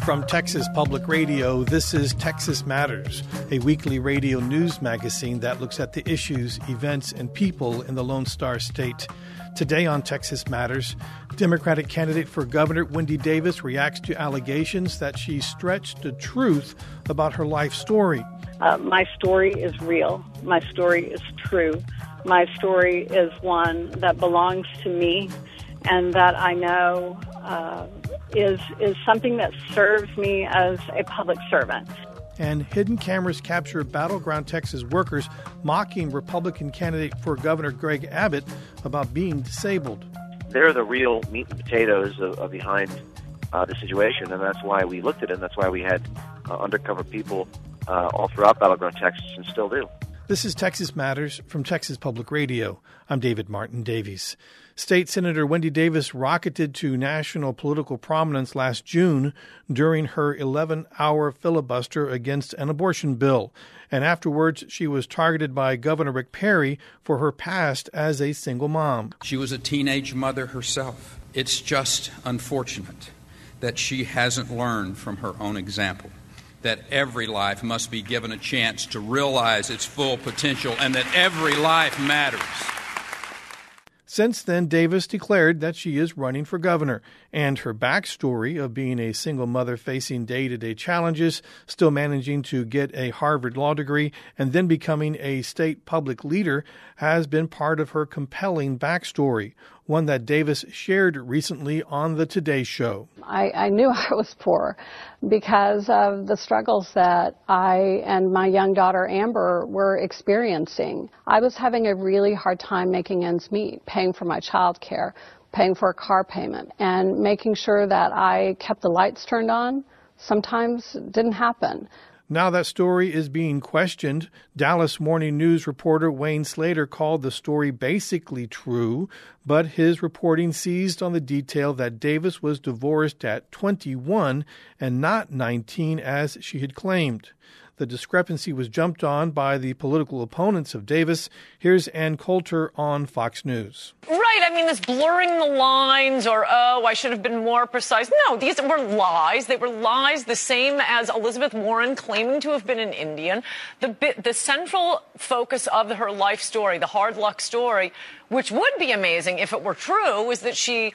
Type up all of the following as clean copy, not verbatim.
From Texas Public Radio, this is Texas Matters, a weekly radio news magazine that looks at the issues, events, and people in the Lone Star State. Today on Texas Matters, Democratic candidate for governor Wendy Davis reacts to allegations that she stretched the truth about her life story. My story is real. My story is true. My story is one that belongs to me and that I know is something that serves me as a public servant. And hidden cameras capture Battleground Texas workers mocking Republican candidate for governor Greg Abbott about being disabled. They're the real meat and potatoes of behind the situation, and that's why we looked at it, and that's why we had undercover people all throughout Battleground Texas and still do. This is Texas Matters from Texas Public Radio. I'm David Martin Davies. State Senator Wendy Davis rocketed to national political prominence last June during her 11-hour filibuster against an abortion bill. And afterwards, she was targeted by Governor Rick Perry for her past as a single mom. She was a teenage mother herself. It's just unfortunate that she hasn't learned from her own example, that every life must be given a chance to realize its full potential and that every life matters. Since then, Davis declared that she is running for governor, and her backstory of being a single mother facing day-to-day challenges, still managing to get a Harvard law degree, and then becoming a state public leader has been part of her compelling backstory, one that Davis shared recently on the Today Show. I knew I was poor because of the struggles that I and my young daughter Amber were experiencing. I was having a really hard time making ends meet, paying for my child care, paying for a car payment, and making sure that I kept the lights turned on sometimes didn't happen. Now that story is being questioned. Dallas Morning News reporter Wayne Slater called the story basically true, but his reporting seized on the detail that Davis was divorced at 21 and not 19 as she had claimed. The discrepancy was jumped on by the political opponents of Davis. Here's Ann Coulter on Fox News. Right. I mean, this blurring the lines or, I should have been more precise. No, these were lies. They were lies the same as Elizabeth Warren claiming to have been an Indian. The central focus of her life story, the hard luck story, which would be amazing if it were true, is that she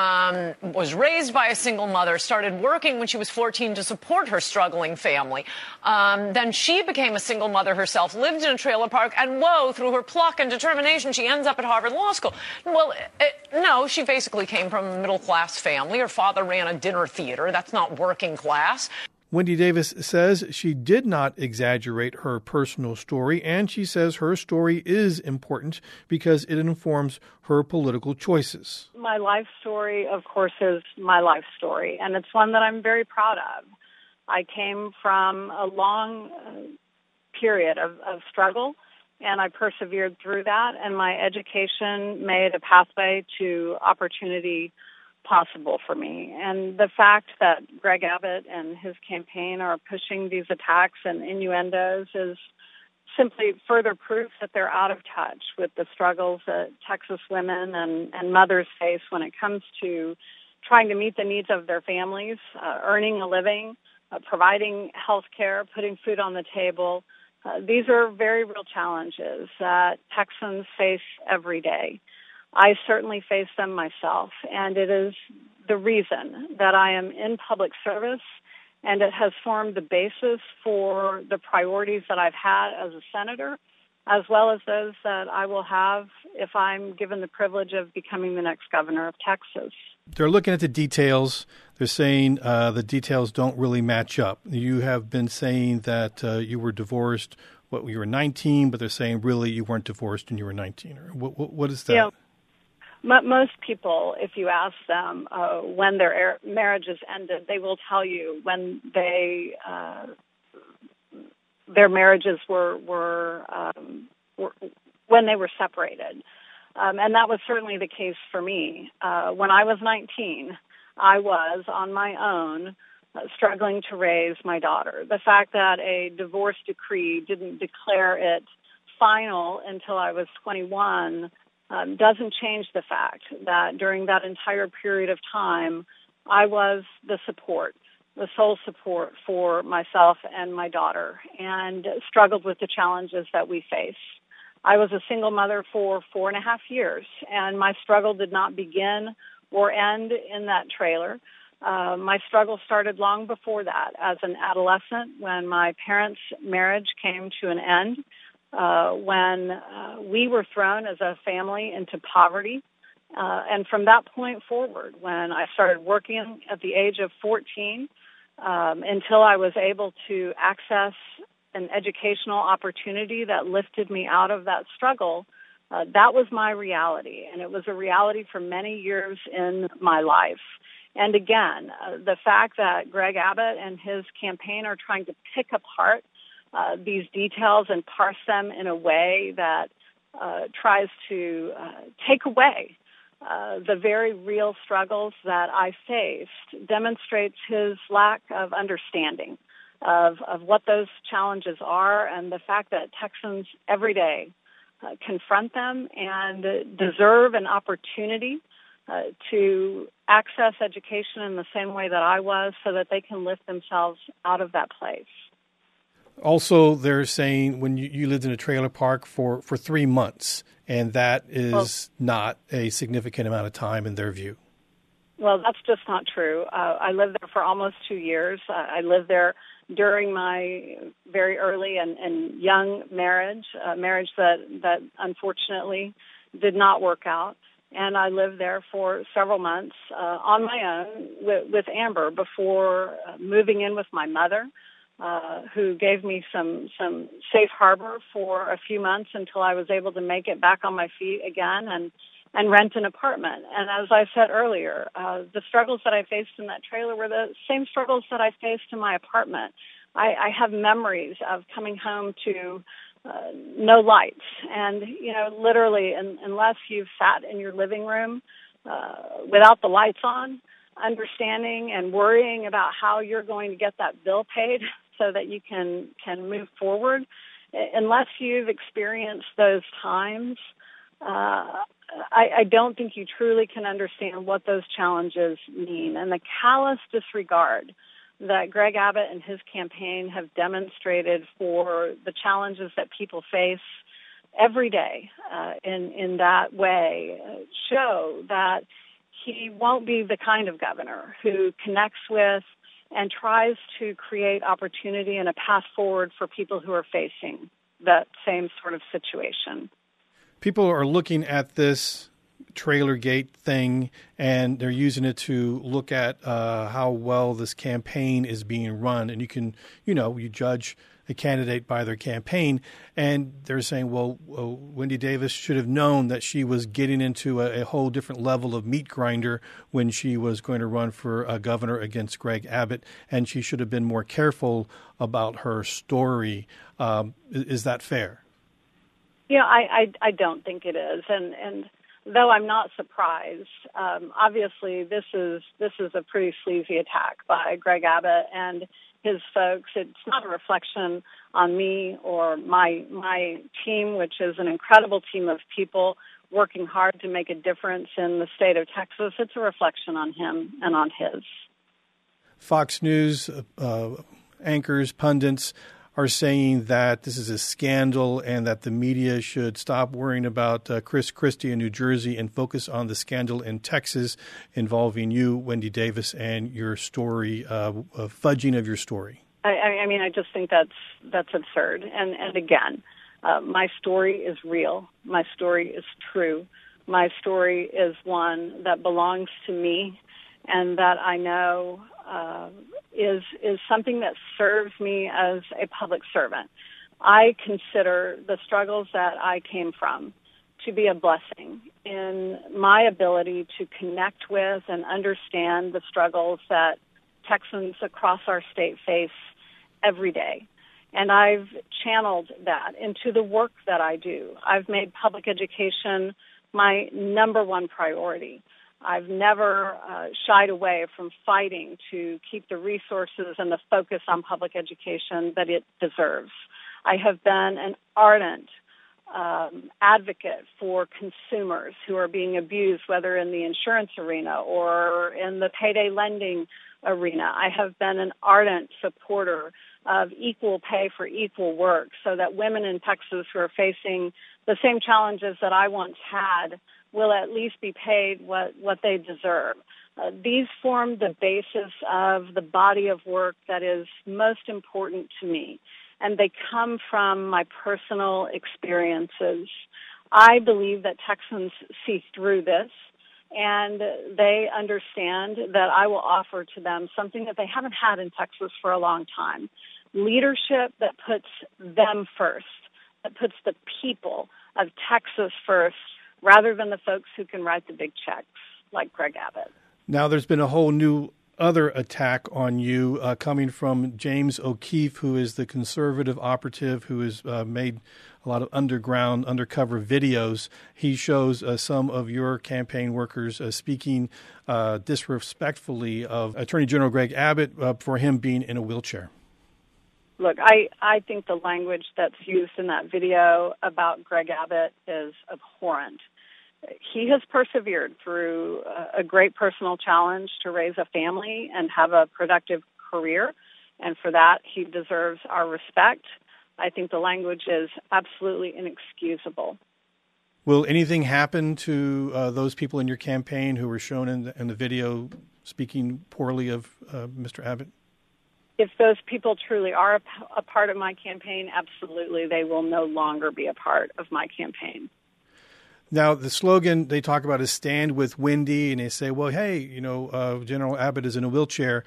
was raised by a single mother, started working when she was 14 to support her struggling family. Then she became a single mother herself, lived in a trailer park, and through her pluck and determination, she ends up at Harvard Law School. Well, no, she basically came from a middle-class family. Her father ran a dinner theater. That's not working class. Wendy Davis says she did not exaggerate her personal story, and she says her story is important because it informs her political choices. My life story, of course, is my life story, and it's one that I'm very proud of. I came from a long period of struggle, and I persevered through that, and my education made a pathway to opportunity possible for me. And the fact that Greg Abbott and his campaign are pushing these attacks and innuendos is simply further proof that they're out of touch with the struggles that Texas women and mothers face when it comes to trying to meet the needs of their families, earning a living, providing health care, putting food on the table. These are very real challenges that Texans face every day. I certainly face them myself, and it is the reason that I am in public service, and it has formed the basis for the priorities that I've had as a senator, as well as those that I will have if I'm given the privilege of becoming the next governor of Texas. They're looking at the details. They're saying the details don't really match up. You have been saying that you were divorced when you were 19, but they're saying really you weren't divorced when you were 19. Or what is that? Yeah. Most people, if you ask them when their marriages ended, they will tell you when their marriages were when they were separated. And that was certainly the case for me. When I was 19, I was on my own struggling to raise my daughter. The fact that a divorce decree didn't declare it final until I was 21 doesn't change the fact that during that entire period of time, I was the support the sole support for myself and my daughter, and struggled with the challenges that we face. I was a single mother for 4.5 years, and my struggle did not begin or end in that trailer. My struggle started long before that, as an adolescent, when my parents' marriage came to an end, when we were thrown as a family into poverty. And from that point forward, when I started working at the age of 14, until I was able to access an educational opportunity that lifted me out of that struggle, that was my reality. And it was a reality for many years in my life. And again, the fact that Greg Abbott and his campaign are trying to pick apart these details and parse them in a way that tries to take away the very real struggles that I faced demonstrates his lack of understanding of what those challenges are, and the fact that Texans every day confront them and deserve an opportunity to access education in the same way that I was, so that they can lift themselves out of that place. Also, they're saying when you lived in a trailer park for 3 months, and that is not a significant amount of time in their view. Well, that's just not true. I lived there for almost 2 years. I lived there during my very early and young marriage, a marriage that unfortunately did not work out. And I lived there for several months on my own with Amber before moving in with my mother, who gave me some safe harbor for a few months until I was able to make it back on my feet again and rent an apartment. And as I said earlier, the struggles that I faced in that trailer were the same struggles that I faced in my apartment. I have memories of coming home to no lights. And, literally, unless you've sat in your living room without the lights on, understanding and worrying about how you're going to get that bill paid so that you can move forward, unless you've experienced those times, I don't think you truly can understand what those challenges mean. And the callous disregard that Greg Abbott and his campaign have demonstrated for the challenges that people face every day in that way show that he won't be the kind of governor who connects with and tries to create opportunity and a path forward for people who are facing that same sort of situation. People are looking at this Trailergate thing, and they're using it to look at how well this campaign is being run. And you can, you judge a candidate by their campaign, and they're saying, well, Wendy Davis should have known that she was getting into a whole different level of meat grinder when she was going to run for governor against Greg Abbott, and she should have been more careful about her story. Is that fair? I don't think it is, and though I'm not surprised, obviously this is a pretty sleazy attack by Greg Abbott and his folks. It's not a reflection on me or my team, which is an incredible team of people working hard to make a difference in the state of Texas. It's a reflection on him and on his. Fox News anchors, pundits are saying that this is a scandal and that the media should stop worrying about Chris Christie in New Jersey and focus on the scandal in Texas involving you, Wendy Davis, and your story, fudging of your story. I just think that's absurd. And again, my story is real. My story is true. My story is one that belongs to me and that I know is something that serves me as a public servant. I consider the struggles that I came from to be a blessing in my ability to connect with and understand the struggles that Texans across our state face every day. And I've channeled that into the work that I do. I've made public education my number one priority. I've never shied away from fighting to keep the resources and the focus on public education that it deserves. I have been an ardent advocate for consumers who are being abused, whether in the insurance arena or in the payday lending arena. I have been an ardent supporter of equal pay for equal work so that women in Texas who are facing the same challenges that I once had will at least be paid what they deserve. These form the basis of the body of work that is most important to me, and they come from my personal experiences. I believe that Texans see through this, and they understand that I will offer to them something that they haven't had in Texas for a long time, leadership that puts them first, that puts the people of Texas first, rather than the folks who can write the big checks like Greg Abbott. Now, there's been a whole new other attack on you coming from James O'Keefe, who is the conservative operative who has made a lot of undercover videos. He shows some of your campaign workers speaking disrespectfully of Attorney General Greg Abbott for him being in a wheelchair. Look, I think the language that's used in that video about Greg Abbott is abhorrent. He has persevered through a great personal challenge to raise a family and have a productive career, and for that he deserves our respect. I think the language is absolutely inexcusable. Will anything happen to those people in your campaign who were shown in the video speaking poorly of Mr. Abbott? If those people truly are a part of my campaign, absolutely, they will no longer be a part of my campaign. Now, the slogan they talk about is "Stand with Wendy," and they say, well, hey, General Abbott is in a wheelchair.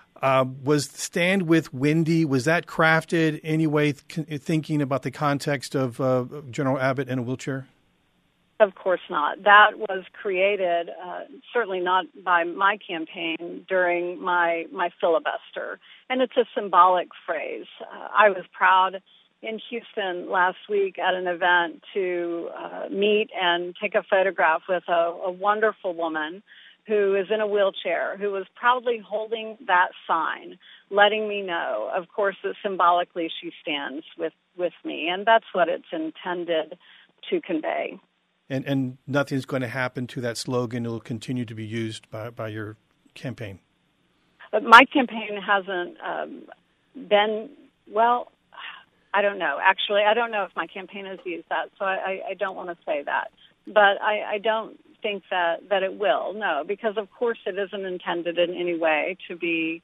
Was "Stand with Wendy," was that crafted anyway, thinking about the context of General Abbott in a wheelchair? Of course not. That was created, certainly not by my campaign, during my filibuster. And it's a symbolic phrase. I was proud in Houston last week at an event to meet and take a photograph with a wonderful woman who is in a wheelchair, who was proudly holding that sign, letting me know, of course, that symbolically she stands with me. And that's what it's intended to convey. And nothing's going to happen to that slogan. It will continue to be used by your campaign. But my campaign hasn't been, well, I don't know. Actually, I don't know if my campaign has used that, so I don't want to say that. But I don't think that it will, no, because, of course, it isn't intended in any way to be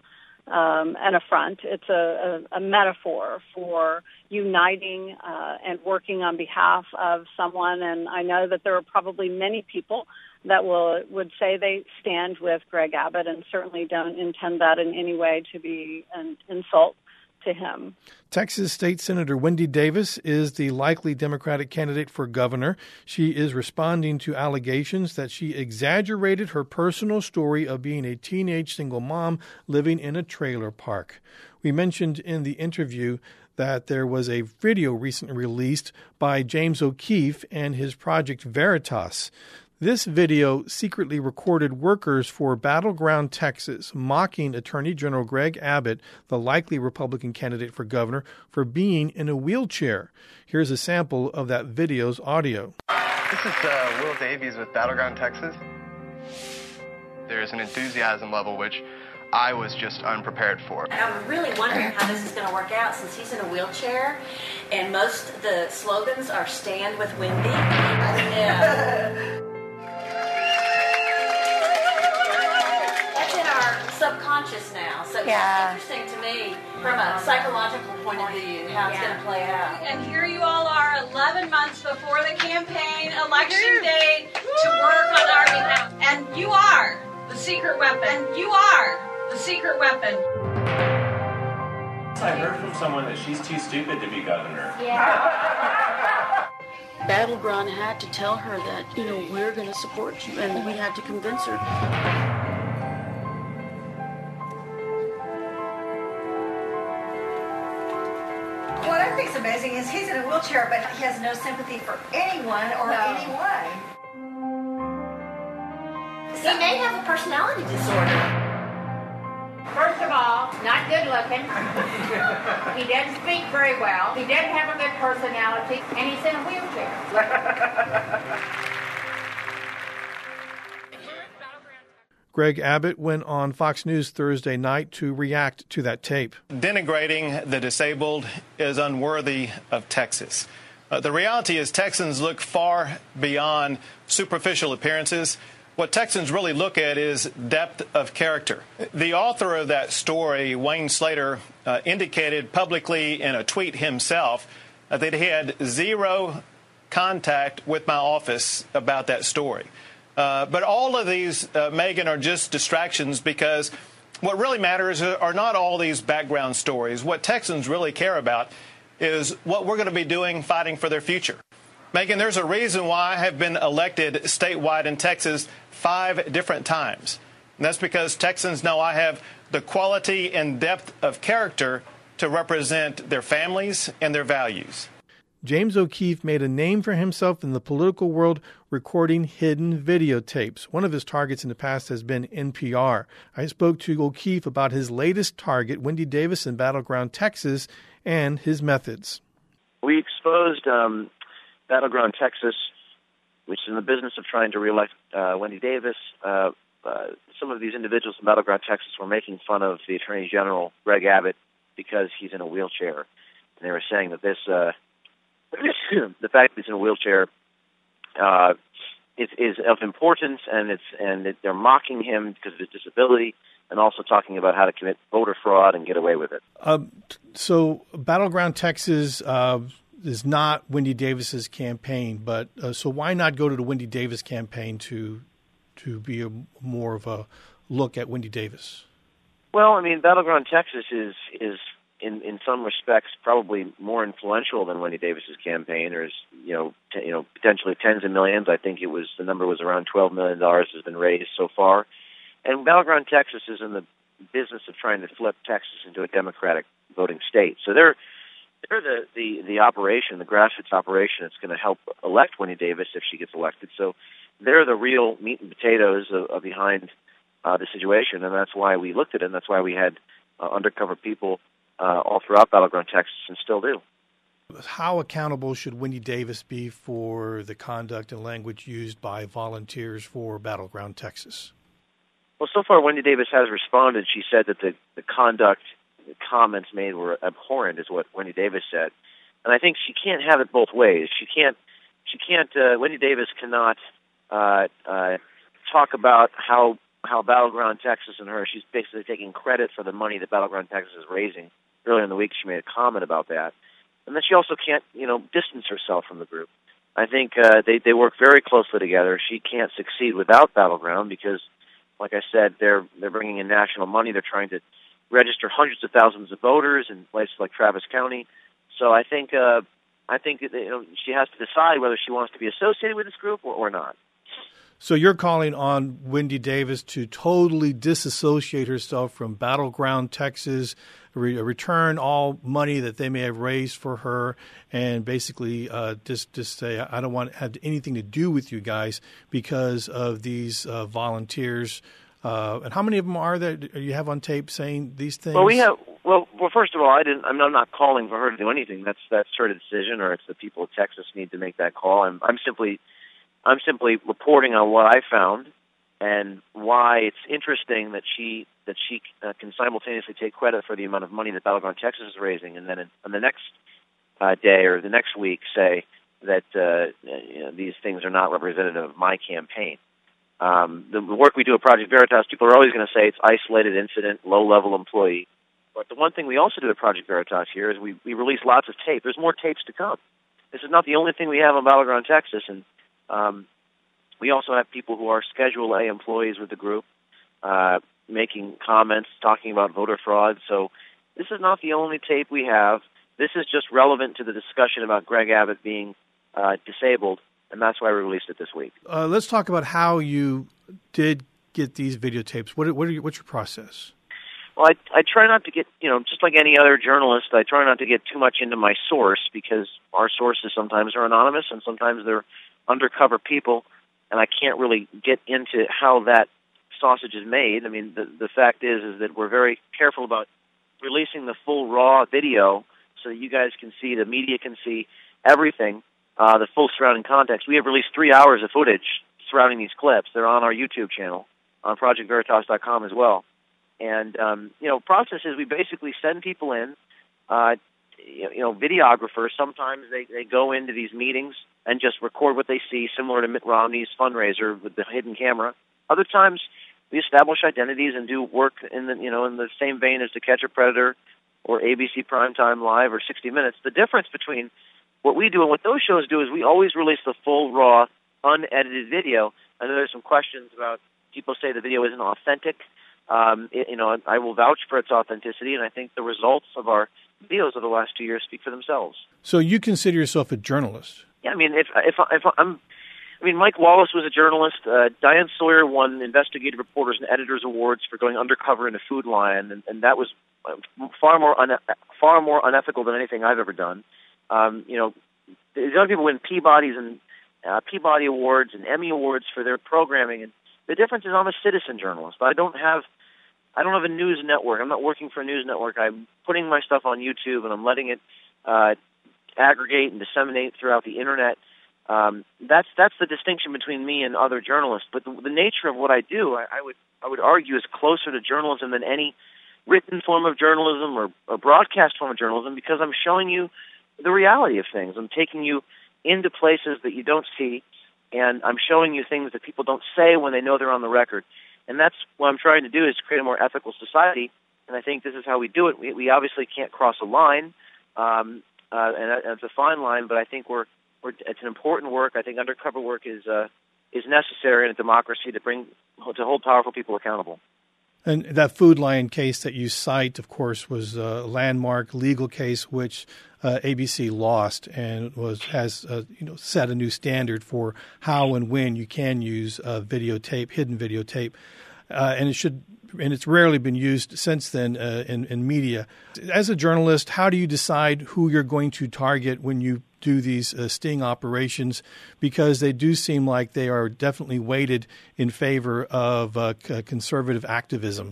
an affront. It's a metaphor for uniting and working on behalf of someone, and I know that there are probably many people that would say they stand with Greg Abbott and certainly don't intend that in any way to be an insult to him. Texas State Senator Wendy Davis is the likely Democratic candidate for governor. She is responding to allegations that she exaggerated her personal story of being a teenage single mom living in a trailer park. We mentioned in the interview that there was a video recently released by James O'Keefe and his Project Veritas. This video secretly recorded workers for Battleground Texas mocking Attorney General Greg Abbott, the likely Republican candidate for governor, for being in a wheelchair. Here's a sample of that video's audio. This is Will Davies with Battleground Texas. There's an enthusiasm level which I was just unprepared for. I'm really wondering how this is going to work out since he's in a wheelchair and most of the slogans are "Stand with Wendy." Yeah. Subconscious now, so it's interesting to me from a psychological point of view how it's going to play out. And here you all are 11 months before the campaign election date to work on our behalf. And you are the secret weapon. You are the secret weapon. I heard from someone that she's too stupid to be governor. Yeah. Battleground had to tell her that, we're going to support you, and we had to convince her. What I think is amazing is he's in a wheelchair, but he has no sympathy for anyone or anyone. He may have a personality disorder. First of all, not good looking. He doesn't speak very well. He doesn't have a good personality, and he's in a wheelchair. Greg Abbott went on Fox News Thursday night to react to that tape. Denigrating the disabled is unworthy of Texas. The reality is Texans look far beyond superficial appearances. What Texans really look at is depth of character. The author of that story, Wayne Slater, indicated publicly in a tweet himself that he had zero contact with my office about that story. But all of these, Megan, are just distractions, because what really matters are not all these background stories. What Texans really care about is what we're going to be doing fighting for their future. Megan, there's a reason why I have been elected statewide in Texas 5 different times. And that's because Texans know I have the quality and depth of character to represent their families and their values. James O'Keefe made a name for himself in the political world recording hidden videotapes. One of his targets in the past has been NPR. I spoke to O'Keefe about his latest target, Wendy Davis in Battleground, Texas, and his methods. We exposed Battleground, Texas, which is in the business of trying to reelect Wendy Davis. Some of these individuals in Battleground, Texas were making fun of the Attorney General, Greg Abbott, because he's in a wheelchair. And they were saying that this... the fact that he's in a wheelchair is of importance, and they're mocking him because of his disability, and also talking about how to commit voter fraud and get away with it. So Battleground Texas is not Wendy Davis's campaign, but so why not go to the Wendy Davis campaign to be more of a look at Wendy Davis? Well, I mean, Battleground Texas is in some respects probably more influential than Wendy Davis's campaign. There's potentially tens of millions. I think the number was around $12 million has been raised so far. And Battleground Texas is in the business of trying to flip Texas into a Democratic voting state. So they're the operation, the grassroots operation that's going to help elect Wendy Davis if she gets elected. So they're the real meat and potatoes of behind the situation, and that's why we looked at it, and that's why we had undercover people all throughout Battleground, Texas, and still do. How accountable should Wendy Davis be for the conduct and language used by volunteers for Battleground, Texas? Well, so far Wendy Davis has responded. She said that the conduct, the comments made were abhorrent, is what Wendy Davis said. And I think she can't have it both ways. Wendy Davis cannot talk about how Battleground Texas and her, she's basically taking credit for the money that Battleground Texas is raising. Earlier in the week, she made a comment about that. And then she also can't, distance herself from the group. I think they work very closely together. She can't succeed without Battleground because, like I said, they're bringing in national money. They're trying to register hundreds of thousands of voters in places like Travis County. So I think she has to decide whether she wants to be associated with this group or not. So you're calling on Wendy Davis to totally disassociate herself from Battleground Texas, return all money that they may have raised for her, and basically just say, I don't want to have anything to do with you guys because of these volunteers. And how many of them are there you have on tape saying these things? Well, first of all, I'm not calling for her to do anything. That's her decision, or it's the people of Texas need to make that call. I'm simply reporting on what I found and why it's interesting that she can simultaneously take credit for the amount of money that Battleground Texas is raising, and then on the next day or the next week say that these things are not representative of my campaign. The work we do at Project Veritas, people are always going to say it's isolated incident, low-level employee. But the one thing we also do at Project Veritas here is we release lots of tape. There's more tapes to come. This is not the only thing we have on Battleground Texas, and we also have people who are Schedule A employees with the group making comments, talking about voter fraud. So this is not the only tape we have. This is just relevant to the discussion about Greg Abbott being disabled, and that's why we released it this week. Let's talk about how you did get these videotapes. What's your process? Well, I try not to get, just like any other journalist, I try not to get too much into my source because our sources sometimes are anonymous and sometimes they're undercover people, and I can't really get into how that sausage is made. I mean, the fact is that we're very careful about releasing the full raw video so that you guys can see, the media can see everything, the full surrounding context. We have released 3 hours of footage surrounding these clips. They're on our YouTube channel. on ProjectVeritas.com as well. And, process is we basically send people in, videographers. Sometimes they go into these meetings and just record what they see, similar to Mitt Romney's fundraiser with the hidden camera. Other times we establish identities and do work in the same vein as To Catch a Predator or ABC Primetime Live or 60 Minutes. The difference between what we do and what those shows do is we always release the full, raw, unedited video. I know there's some questions about people say the video isn't authentic. I will vouch for its authenticity, and I think the results of our videos of the last 2 years speak for themselves. So you consider yourself a journalist? Yeah, I mean, Mike Wallace was a journalist. Diane Sawyer won Investigative Reporters and Editors Awards for going undercover in a Food Lion, and that was far more unethical than anything I've ever done. These other people win Peabody Awards and Emmy Awards for their programming, and the difference is I'm a citizen journalist. I don't have a news network. I'm not working for a news network. I'm putting my stuff on YouTube, and I'm letting it aggregate and disseminate throughout the internet. That's the distinction between me and other journalists. But the nature of what I do, I would argue, is closer to journalism than any written form of journalism or broadcast form of journalism, because I'm showing you the reality of things. I'm taking you into places that you don't see, and I'm showing you things that people don't say when they know they're on the record. And that's what I'm trying to do, is create a more ethical society, and I think this is how we do it. We obviously can't cross a line, and it's a fine line, but I think it's an important work. I think undercover work is necessary in a democracy to hold powerful people accountable. And that Food Lion case that you cite, of course, was a landmark legal case which ABC lost, and has set a new standard for how and when you can use videotape, hidden videotape, and it's rarely been used since then in media. As a journalist, how do you decide who you're going to target when you do these sting operations? Because they do seem like they are definitely weighted in favor of conservative activism.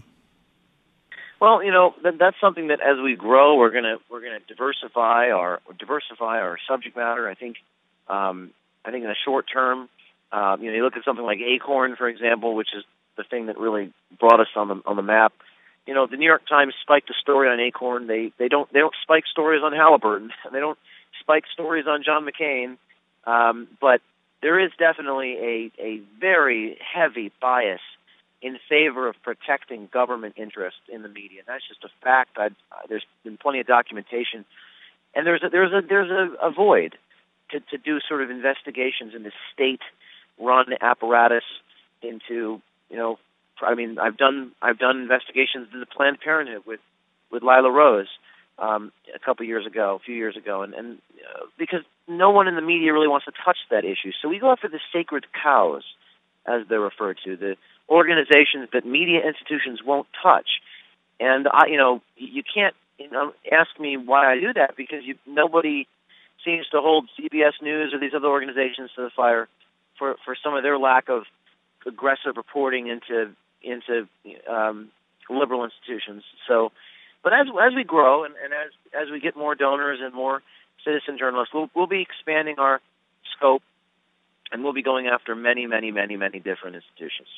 Well, that's something that as we grow, we're gonna diversify our subject matter. I think in the short term, you look at something like Acorn, for example, which is the thing that really brought us on the map. The New York Times spiked a story on Acorn. They don't spike stories on Halliburton. They don't spike stories on John McCain. But there is definitely a very heavy bias in favor of protecting government interest in the media. And that's just a fact. There's been plenty of documentation, and there's a void to do sort of investigations in the state-run apparatus into. I've done investigations into Planned Parenthood with Lila Rose a few years ago, and because no one in the media really wants to touch that issue, so we go after the sacred cows, as they're referred to, the organizations that media institutions won't touch. And you can't ask me why I do that, because nobody seems to hold CBS News or these other organizations to the fire for some of their lack of aggressive reporting into liberal institutions. So, but as we grow and as we get more donors and more citizen journalists, we'll be expanding our scope, and we'll be going after many, many, many, many different institutions.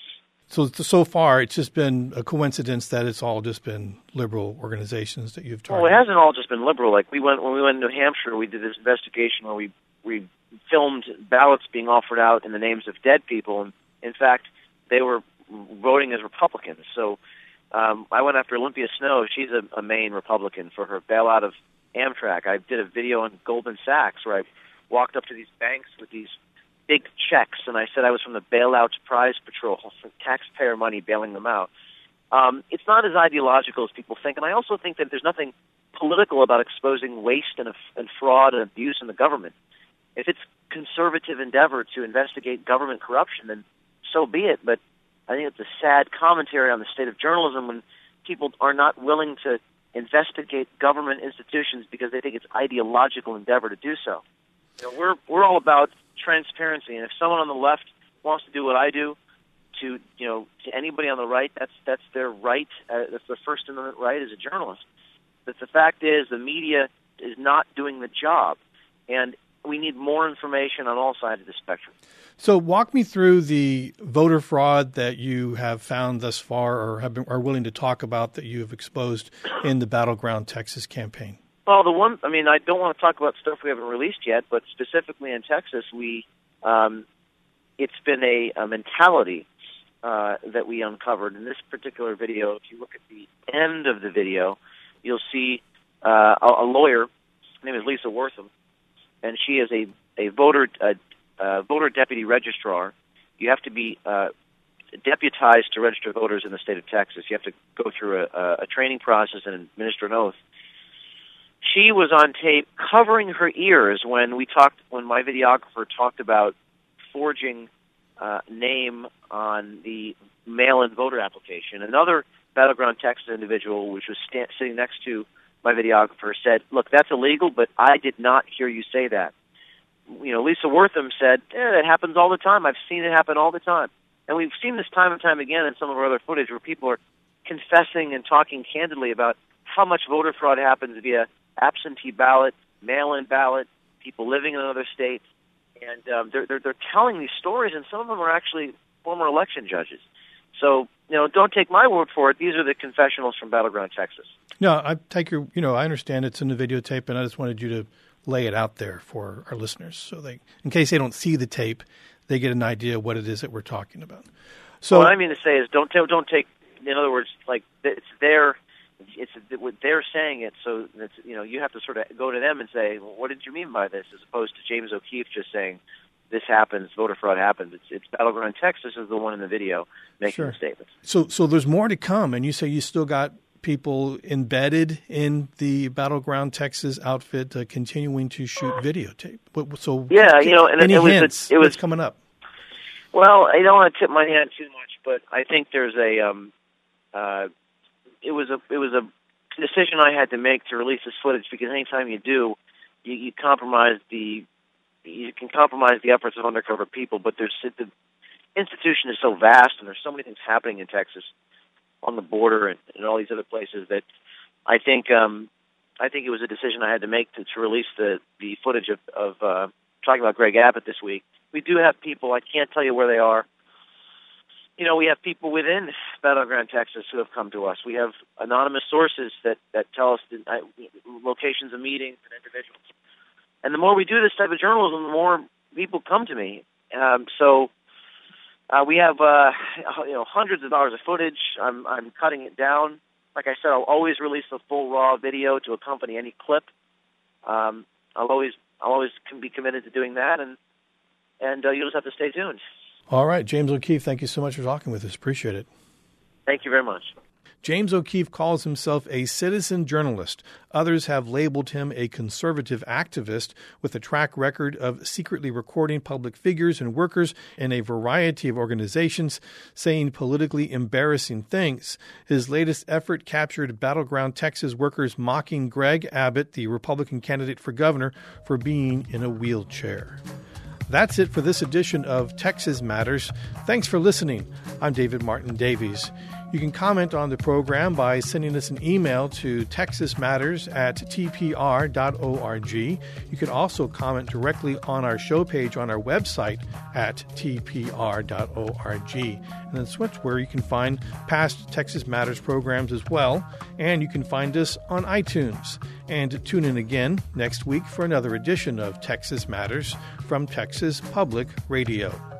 So far, it's just been a coincidence that it's all just been liberal organizations that you've targeted. Well, it hasn't all just been liberal. Like when we went to New Hampshire, we did this investigation where we filmed ballots being offered out in the names of dead people, and in fact, they were voting as Republicans. So I went after Olympia Snow. She's a Maine Republican for her bailout of Amtrak. I did a video on Goldman Sachs where I walked up to these banks with these big checks, and I said I was from the Bailout Prize Patrol, for taxpayer money bailing them out. It's not as ideological as people think, and I also think that there's nothing political about exposing waste and fraud and abuse in the government. If it's conservative endeavor to investigate government corruption, then so be it. But I think it's a sad commentary on the state of journalism when people are not willing to investigate government institutions because they think it's ideological endeavor to do so. We're all about transparency, and if someone on the left wants to do what I do, to anybody on the right, that's their right. That's their First Amendment right as a journalist. But the fact is, the media is not doing the job, and we need more information on all sides of the spectrum. So walk me through the voter fraud that you have found thus far, or are willing to talk about, that you have exposed in the Battleground Texas campaign. Well, I don't want to talk about stuff we haven't released yet, but specifically in Texas, it's been a mentality that we uncovered in this particular video. If you look at the end of the video, you'll see a lawyer. Her name is Lisa Wortham, and she is a voter deputy registrar. You have to be deputized to register voters in the state of Texas. You have to go through a training process and administer an oath. She was on tape covering her ears when my videographer talked about forging name on the mail-in voter application. Another Battleground Texas individual, which was sitting next to my videographer, said, "Look, that's illegal, but I did not hear you say that." Lisa Wortham said, "It happens all the time. I've seen it happen all the time." And we've seen this time and time again in some of our other footage where people are confessing and talking candidly about how much voter fraud happens via absentee ballot, mail-in ballot, people living in another state. And they're telling these stories, and some of them are actually former election judges. So, don't take my word for it. These are the confessionals from Battleground Texas. No, I take your, I understand it's in the videotape, and I just wanted you to lay it out there for our listeners, so in case they don't see the tape, they get an idea of what it is that we're talking about. So what I mean to say is, don't take. In other words, like it's what they're saying it. So that's, you have to sort of go to them and say, well, what did you mean by this? As opposed to James O'Keefe just saying, this happens, voter fraud happens. It's Battleground Texas is the one in the video making the statements. So there's more to come, and you say you still got people embedded in the Battleground Texas outfit continuing to shoot videotape. So yeah, and any it was hints? It was what's coming up. Well, I don't want to tip my hand too much, but I think there's it was a decision I had to make to release this footage, because anytime you do, you can compromise the efforts of undercover people. But the institution is so vast, and there's so many things happening in Texas on the border and all these other places that I think it was a decision I had to make to release the footage of talking about Greg Abbott this week. We do have people, I can't tell you where they are. We have people within Battleground Texas who have come to us. We have anonymous sources that tell us locations of meetings and individuals. And the more we do this type of journalism, the more people come to me. We have hundreds of hours of footage. I'm cutting it down. Like I said, I'll always release the full raw video to accompany any clip. I'll always be committed to doing that, and you'll just have to stay tuned. All right, James O'Keefe, thank you so much for talking with us. Appreciate it. Thank you very much. James O'Keefe calls himself a citizen journalist. Others have labeled him a conservative activist with a track record of secretly recording public figures and workers in a variety of organizations, saying politically embarrassing things. His latest effort captured Battleground Texas workers mocking Greg Abbott, the Republican candidate for governor, for being in a wheelchair. That's it for this edition of Texas Matters. Thanks for listening. I'm David Martin Davies. You can comment on the program by sending us an email to texasmatters@tpr.org. You can also comment directly on our show page on our website at tpr.org. And that's where you can find past Texas Matters programs as well. And you can find us on iTunes. And tune in again next week for another edition of Texas Matters from Texas Public Radio.